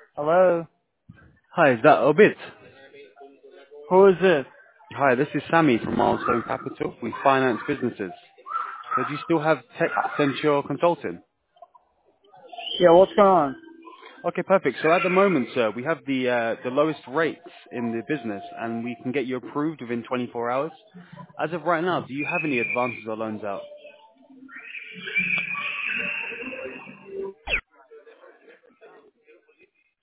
Hello? Hi, is that Obit? Who is this? Hi, this is Sammy from Milestone Capital. We finance businesses. So do you still have Tech Accenture Consulting? Yeah, what's going on? Okay, perfect. So at the moment, sir, we have the lowest rates in the business, and we can get you approved within 24 hours. As of right now, do you have any advances or loans out?